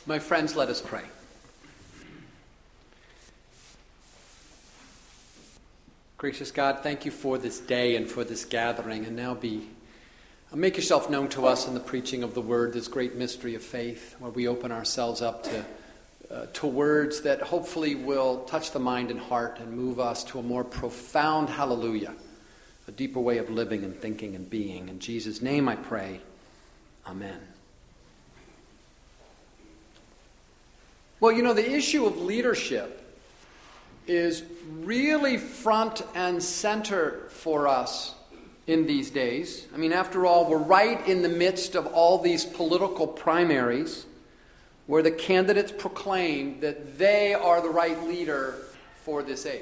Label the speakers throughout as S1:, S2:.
S1: My friends, let us pray. Gracious God, thank you for this day and for this gathering. And now make yourself known to us in the preaching of the word, this great mystery of faith, where we open ourselves up to words that hopefully will touch the mind and heart and move us to a more profound hallelujah, a deeper way of living and thinking and being. In Jesus' name I pray. Amen. Well, the issue of leadership is really front and center for us in these days. I mean, after all, we're right in the midst of all these political primaries where the candidates proclaim that they are the right leader for this age.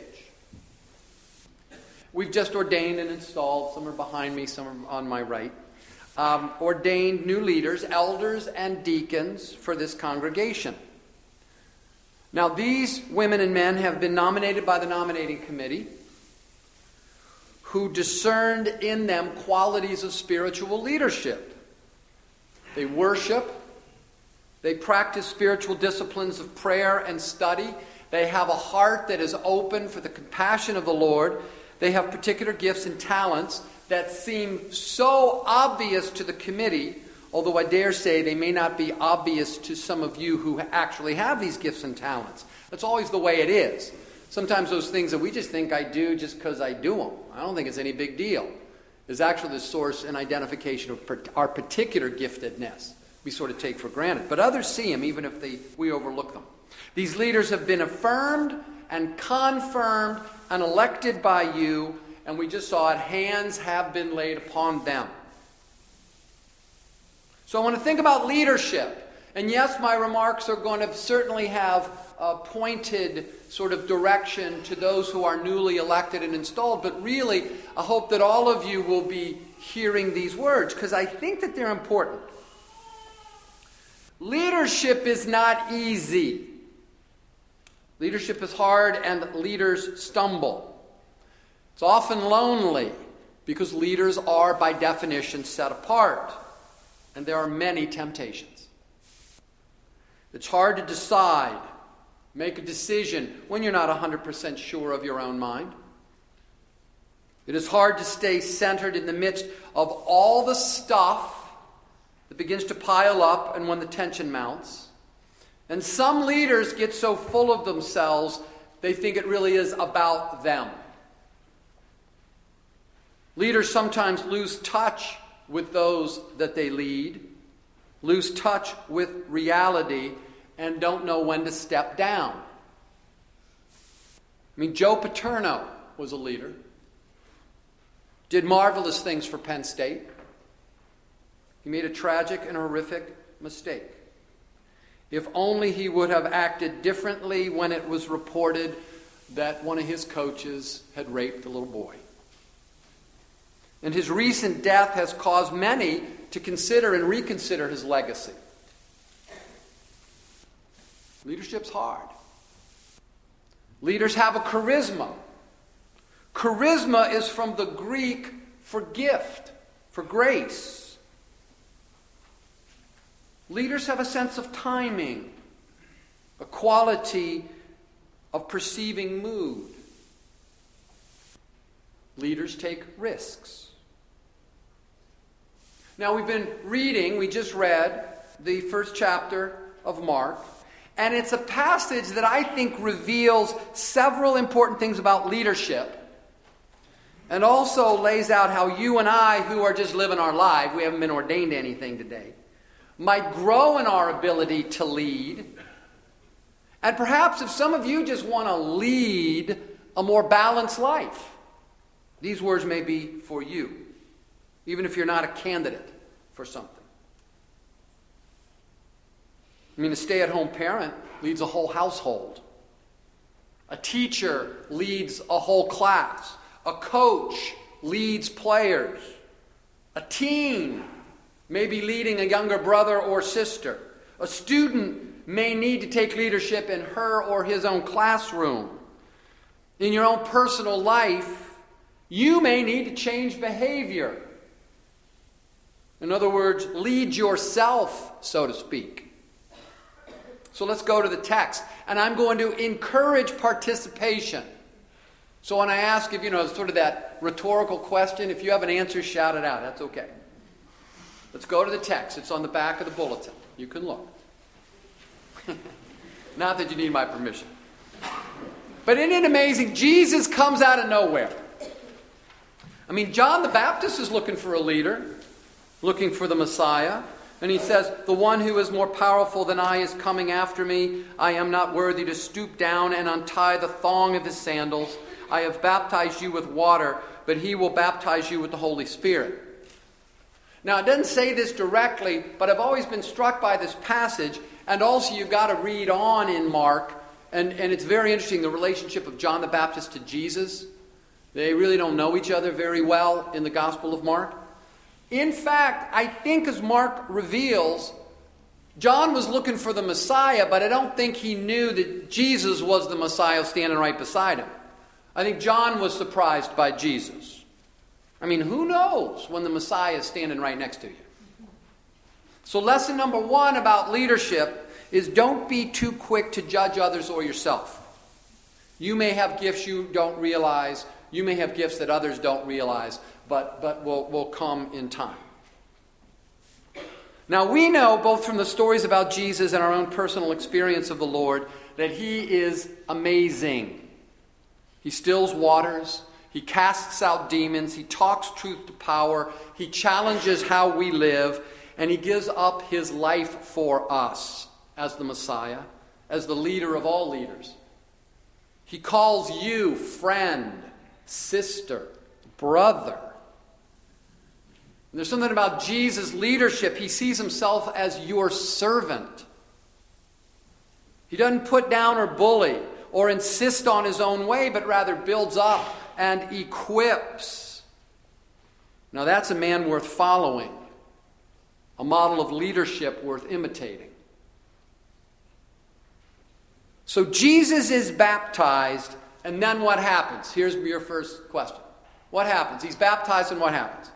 S1: We've just ordained and installed, some are behind me, some are on my right, ordained new leaders, elders and deacons for this congregation. Now, these women and men have been nominated by the nominating committee, who discerned in them qualities of spiritual leadership. They worship, they practice spiritual disciplines of prayer and study, they have a heart that is open for the compassion of the Lord, they have particular gifts and talents that seem so obvious to the committee, although I dare say they may not be obvious to some of you who actually have these gifts and talents. That's always the way it is. Sometimes those things that we just think I do just because I do them, I don't think it's any big deal, is actually the source and identification of our particular giftedness we sort of take for granted. But others see them even if we overlook them. These leaders have been affirmed and confirmed and elected by you, and we just saw it, hands have been laid upon them. So I want to think about leadership. And yes, my remarks are going to certainly have a pointed sort of direction to those who are newly elected and installed. But really, I hope that all of you will be hearing these words, because I think that they're important. Leadership is not easy. Leadership is hard, and leaders stumble. It's often lonely, because leaders are, by definition, set apart. And there are many temptations. It's hard to decide, make a decision when you're not 100% sure of your own mind. It is hard to stay centered in the midst of all the stuff that begins to pile up and when the tension mounts. And some leaders get so full of themselves, they think it really is about them. Leaders sometimes lose touch with those that they lead, lose touch with reality, and don't know when to step down. I mean, Joe Paterno was a leader, did marvelous things for Penn State. He made a tragic and horrific mistake. If only he would have acted differently when it was reported that one of his coaches had raped a little boy. And his recent death has caused many to consider and reconsider his legacy. Leadership's hard. Leaders have a charisma. Charisma is from the Greek for gift, for grace. Leaders have a sense of timing, a quality of perceiving mood. Leaders take risks. Now we just read the first chapter of Mark, and it's a passage that I think reveals several important things about leadership, and also lays out how you and I, who are just living our life, we haven't been ordained to anything today, might grow in our ability to lead. And perhaps if some of you just want to lead a more balanced life, these words may be for you, even if you're not a candidate for something. I mean, a stay-at-home parent leads a whole household. A teacher leads a whole class. A coach leads players. A teen may be leading a younger brother or sister. A student may need to take leadership in her or his own classroom. In your own personal life, you may need to change behavior. In other words, lead yourself, so to speak. So let's go to the text. And I'm going to encourage participation. So when I ask if, sort of that rhetorical question, if you have an answer, shout it out. That's okay. Let's go to the text. It's on the back of the bulletin. You can look. Not that you need my permission. But isn't it amazing? Jesus comes out of nowhere. I mean, John the Baptist is looking for a leader, looking for the Messiah. And he says, the one who is more powerful than I is coming after me. I am not worthy to stoop down and untie the thong of his sandals. I have baptized you with water, but he will baptize you with the Holy Spirit. Now, it doesn't say this directly, but I've always been struck by this passage. And also, you've got to read on in Mark. And it's very interesting, the relationship of John the Baptist to Jesus. They really don't know each other very well in the Gospel of Mark. In fact, I think as Mark reveals, John was looking for the Messiah, but I don't think he knew that Jesus was the Messiah standing right beside him. I think John was surprised by Jesus. I mean, who knows when the Messiah is standing right next to you? So lesson number 1 about leadership is don't be too quick to judge others or yourself. You may have gifts you don't realize. You may have gifts that others don't realize, but will come in time. Now we know, both from the stories about Jesus and our own personal experience of the Lord, that he is amazing. He stills waters. He casts out demons. He talks truth to power. He challenges how we live. And he gives up his life for us as the Messiah, as the leader of all leaders. He calls you friend, sister, brother. And there's something about Jesus' leadership. He sees himself as your servant. He doesn't put down or bully or insist on his own way, but rather builds up and equips. Now that's a man worth following, a model of leadership worth imitating. So Jesus is baptized, and then what happens? Here's your first question. What happens? He's baptized, and what happens?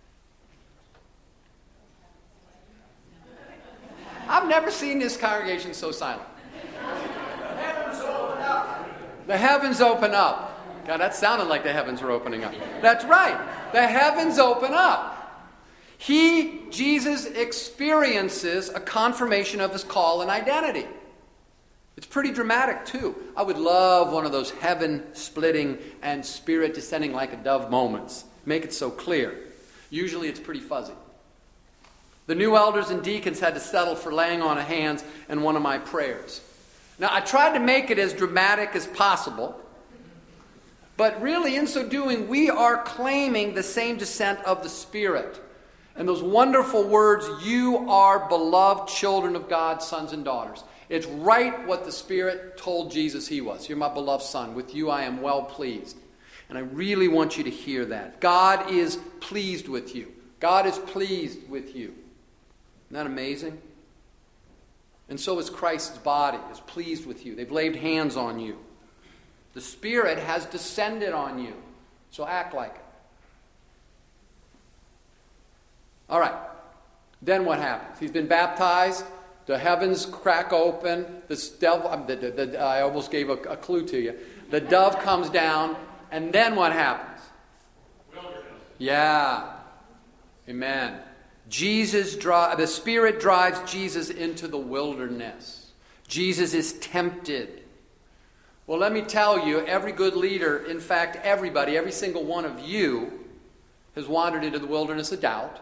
S1: I've never seen this congregation so silent.
S2: The heavens open up.
S1: The heavens open up. God, that sounded like the heavens were opening up. That's right. The heavens open up. Jesus experiences a confirmation of his call and identity. It's pretty dramatic, too. I would love one of those heaven-splitting and spirit-descending like a dove moments. Make it so clear. Usually it's pretty fuzzy. The new elders and deacons had to settle for laying on of hands in one of my prayers. Now, I tried to make it as dramatic as possible, but really, in so doing, we are claiming the same descent of the Spirit. And those wonderful words, you are beloved children of God, sons and daughters. It's right what the Spirit told Jesus he was. You're my beloved son. With you I am well pleased. And I really want you to hear that. God is pleased with you. God is pleased with you. Isn't that amazing? And so is Christ's body, is pleased with you. They've laid hands on you. The Spirit has descended on you. So act like it. All right. Then what happens? He's been baptized. The heavens crack open. I almost gave a clue to you. The dove comes down. And then what happens?
S2: Wilderness.
S1: Yeah. Amen. The Spirit drives Jesus into the wilderness. Jesus is tempted. Well, let me tell you, every good leader, in fact, everybody, every single one of you, has wandered into the wilderness of doubt,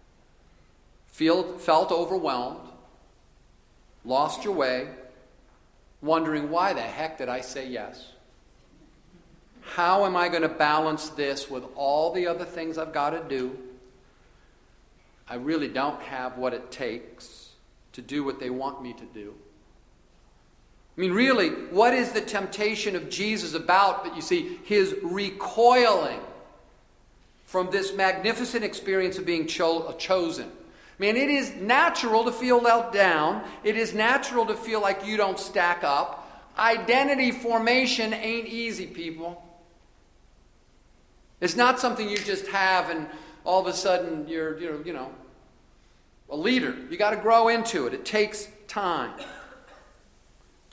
S1: felt overwhelmed, lost your way, wondering, why the heck did I say yes? How am I going to balance this with all the other things I've got to do? I really don't have what it takes to do what they want me to do. I mean, really, what is the temptation of Jesus about? But you see, his recoiling from this magnificent experience of being chosen. Man, it is natural to feel let down. It is natural to feel like you don't stack up. Identity formation ain't easy, people. It's not something you just have and all of a sudden you're a leader. You got to grow into it. It takes time.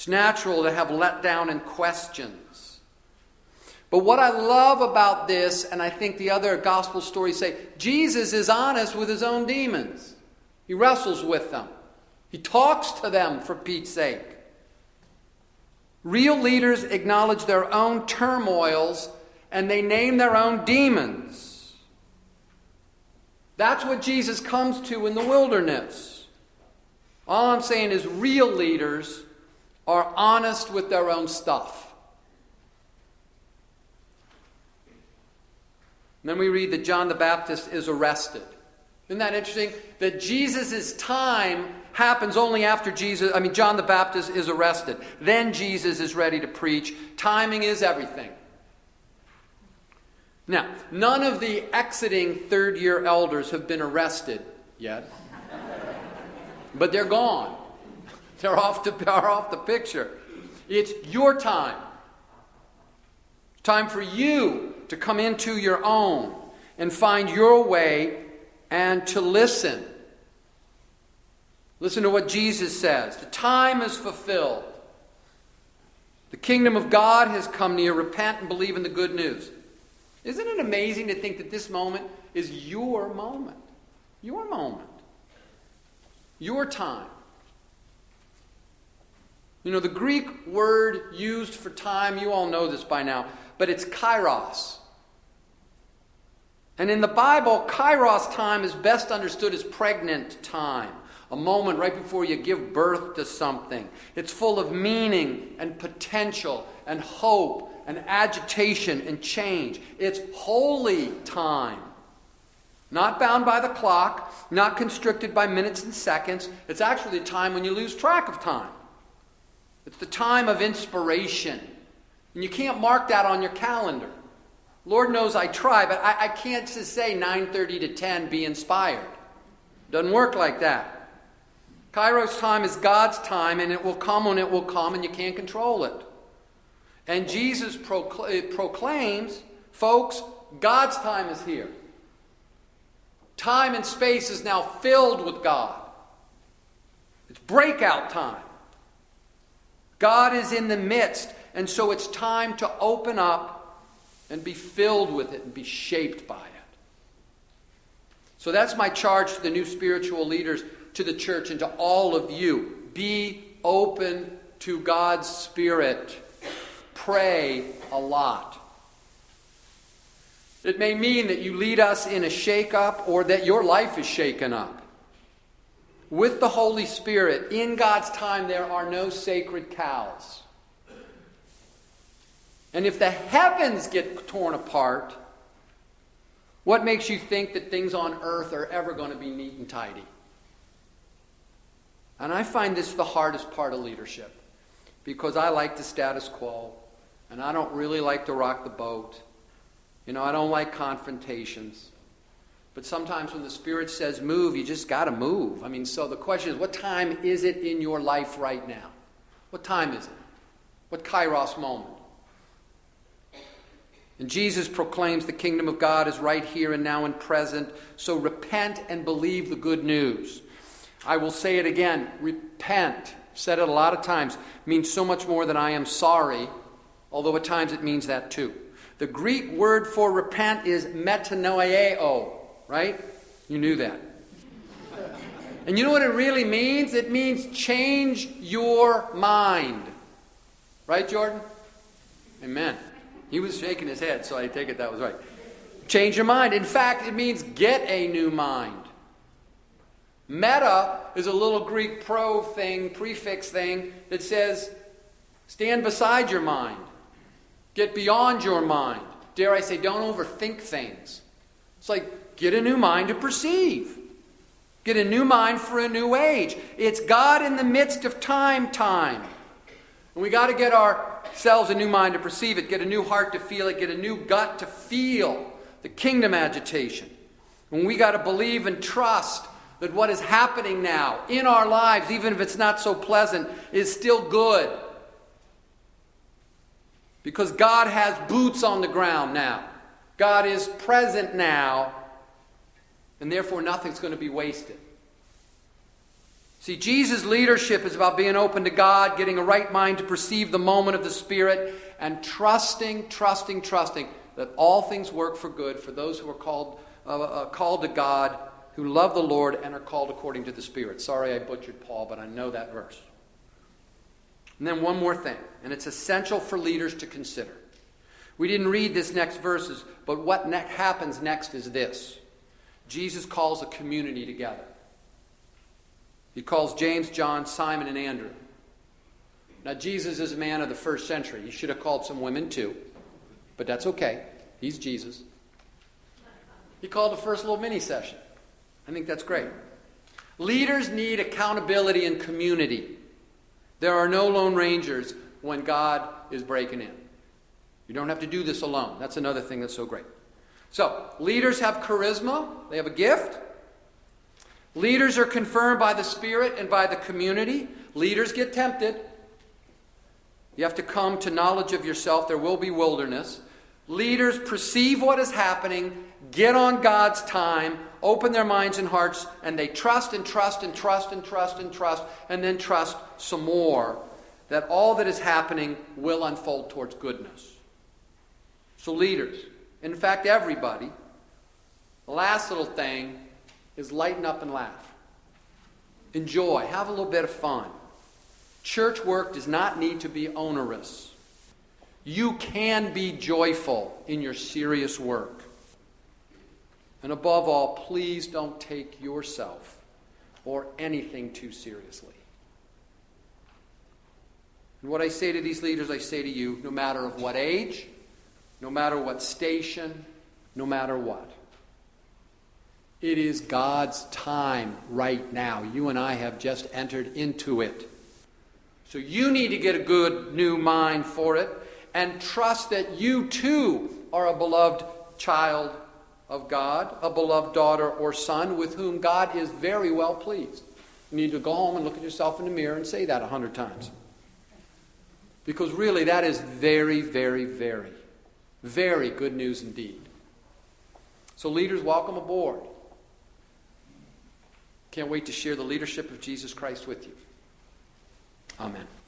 S1: It's natural to have letdown and questions. But what I love about this, and I think the other gospel stories say, Jesus is honest with his own demons. He wrestles with them. He talks to them for Pete's sake. Real leaders acknowledge their own turmoils and they name their own demons. That's what Jesus comes to in the wilderness. All I'm saying is real leaders are honest with their own stuff. And then we read that John the Baptist is arrested. Isn't that interesting? That Jesus' time happens only after John the Baptist is arrested. Then Jesus is ready to preach. Timing is everything. Now, none of the exiting third-year elders have been arrested yet. But they're gone. They're off the picture. It's your time. It's time for you to come into your own and find your way and to listen. Listen to what Jesus says. The time is fulfilled. The kingdom of God has come near. Repent and believe in the good news. Isn't it amazing to think that this moment is your moment? Your moment. Your time. You know, the Greek word used for time, you all know this by now, but it's kairos. And in the Bible, kairos time is best understood as pregnant time. A moment right before you give birth to something. It's full of meaning and potential and hope and agitation and change. It's holy time. Not bound by the clock, not constricted by minutes and seconds. It's actually a time when you lose track of time. It's the time of inspiration. And you can't mark that on your calendar. Lord knows I try, but I can't just say 9:30 to 10, be inspired. Doesn't work like that. Kairos time is God's time, and it will come when it will come, and you can't control it. And Jesus proclaims, folks, God's time is here. Time and space is now filled with God. It's breakout time. God is in the midst, and so it's time to open up and be filled with it and be shaped by it. So that's my charge to the new spiritual leaders, to the church, and to all of you. Be open to God's Spirit. Pray a lot. It may mean that you lead us in a shake-up or that your life is shaken up. With the Holy Spirit, in God's time, there are no sacred cows. And if the heavens get torn apart, what makes you think that things on earth are ever going to be neat and tidy? And I find this the hardest part of leadership, because I like the status quo, and I don't really like to rock the boat. You know, I don't like confrontations. But sometimes when the Spirit says move, you just got to move. I mean, so the question is, what time is it in your life right now? What time is it? What kairos moment? And Jesus proclaims the kingdom of God is right here and now and present. So repent and believe the good news. I will say it again. Repent, I've said it a lot of times, means so much more than I am sorry, although at times it means that too. The Greek word for repent is metanoeo, right? You knew that. And you know what it really means? It means change your mind. Right, Jordan? Amen. He was shaking his head, so I take it that was right. Change your mind. In fact, it means get a new mind. Meta is a little Greek prefix thing that says stand beside your mind. Get beyond your mind. Dare I say, don't overthink things. It's like, get a new mind to perceive. Get a new mind for a new age. It's God in the midst of time. And we got to get ourselves a new mind to perceive it, get a new heart to feel it, get a new gut to feel the kingdom agitation. And we got to believe and trust that what is happening now in our lives, even if it's not so pleasant, is still good. Because God has boots on the ground now. God is present now. And therefore nothing's going to be wasted. See, Jesus' leadership is about being open to God, getting a right mind to perceive the moment of the Spirit, and trusting that all things work for good for those who are called to God, who love the Lord and are called according to the Spirit. Sorry I butchered Paul, but I know that verse. And then one more thing, and it's essential for leaders to consider. We didn't read this next verses, but what happens next is this. Jesus calls a community together. He calls James, John, Simon, and Andrew. Now, Jesus is a man of the first century. He should have called some women too, but that's okay. He's Jesus. He called the first little mini session. I think that's great. Leaders need accountability and community. There are no lone rangers when God is breaking in. You don't have to do this alone. That's another thing that's so great. So, leaders have charisma. They have a gift. Leaders are confirmed by the Spirit and by the community. Leaders get tempted. You have to come to knowledge of yourself. There will be wilderness. Leaders perceive what is happening, get on God's time, open their minds and hearts, and they trust and trust and trust and trust and trust, and then trust some more that all that is happening will unfold towards goodness. So leaders, in fact everybody, the last little thing is lighten up and laugh. Enjoy. Have a little bit of fun. Church work does not need to be onerous. You can be joyful in your serious work. And above all, please don't take yourself or anything too seriously. And what I say to these leaders, I say to you, no matter of what age, no matter what station, no matter what. It is God's time right now. You and I have just entered into it. So you need to get a good new mind for it and trust that you too are a beloved child of God, a beloved daughter or son with whom God is very well pleased. You need to go home and look at yourself in the mirror and say that 100 times. Because really that is very, very, very, very good news indeed. So leaders, welcome aboard. Can't wait to share the leadership of Jesus Christ with you. Amen.